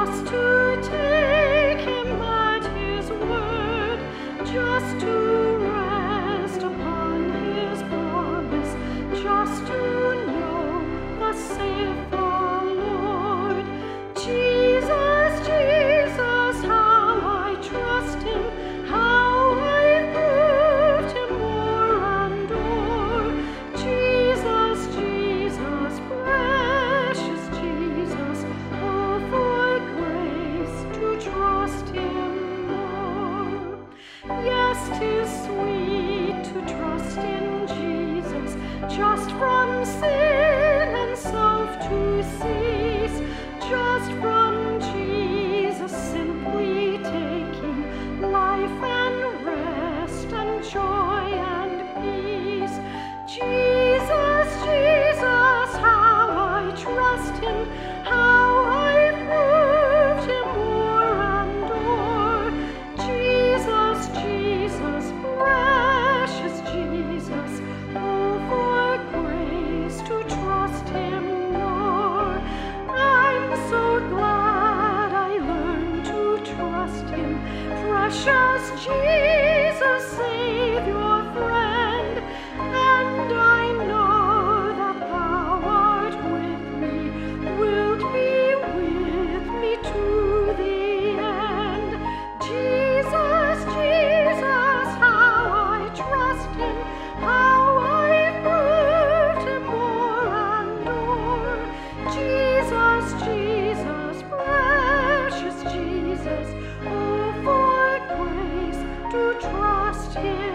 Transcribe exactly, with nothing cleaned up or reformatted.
just to take him at his word, just to rest upon his promise, just to know thus saith the Lord. Jesus, Jesus, how I trust him, how I've proved him o'er and o'er. Jesus, Jesus, precious Jesus, oh, for grace to trust him more. Yes, 'tis sweet to trust in Jesus, just from sin and self to cease, just from Jesus simply taking life and rest and joy and peace. Jesus, Jesus, how I trust him, how I've proved him o'er and o'er. Jesus, Jesus, precious Jesus, oh, for grace to trust him more. I'm so glad I learned to trust him, precious Jesus, Savior, friend, and I know that thou art with me, wilt be with me to the end. Jesus, Jesus, how I trust him, how I've proved him o'er and o'er. Jesus, Jesus, precious Jesus, oh, for grace to trust him.